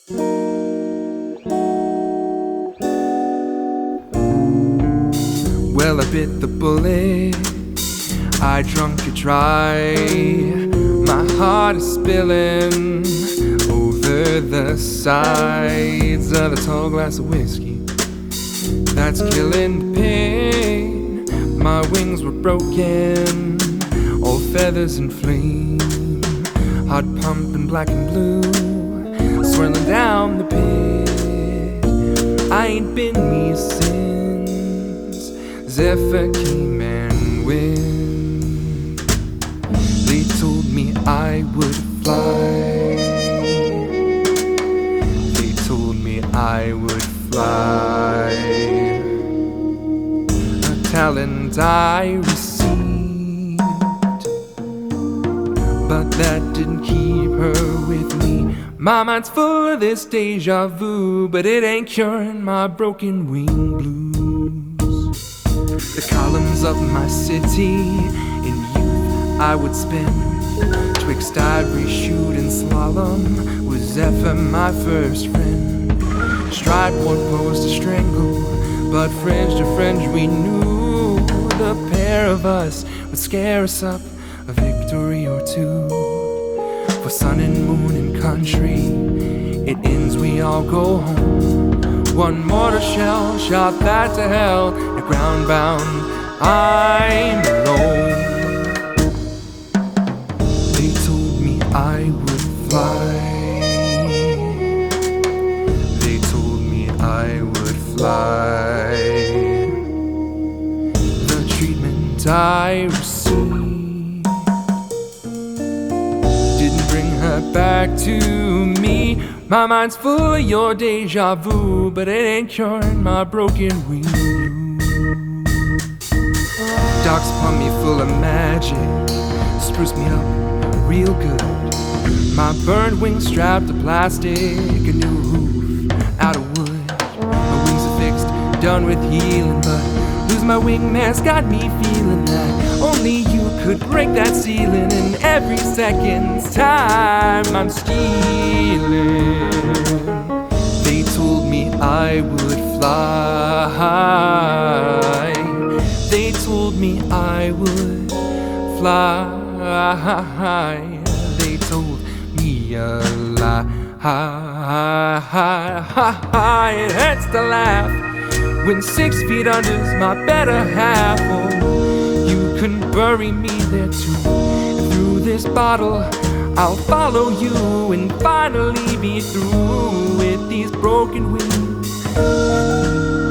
Well, I bit the bullet, I drunk it dry. My heart is spilling over the sides of the tall glass of whiskey that's killing the pain. My wings were broken, all feathers and flame, heart pumping black and blue, swirling down the pit. I ain't been me since Zephyr came and went. They told me I would fly. They told me I would fly. A talent I received, but that didn't keep her with me. My mind's full of this deja vu, but it ain't curing my broken wing blues. The columns of my city in youth I would spend twixt ivory shoot and slalom with Zephyr, my first friend. Stride one pose to strangle, but fringe to fringe we knew the pair of us would scare us up a victory or two. For sun and moon and country, it ends, we all go home. One mortar shell shot that to hell, the ground bound, I'm alone. They told me I would fly. They told me I would fly. The treatment I received didn't bring her back to me. My mind's full of your deja vu, but it ain't curing my broken wing blues. Docks upon me full of magic, spruce me up real good. My burned wings strapped to plastic, a new roof out of wood. My wings are fixed, done with healing, but lose my wing mask got me feeling that only you could break that ceiling. And every second's time I'm stealing. They told me I would fly. They told me I would fly. They told me a lie. It hurts to laugh when 6 feet under's my better half. Oh, you can bury me there too. And through this bottle I'll follow you and finally be through with these broken wings.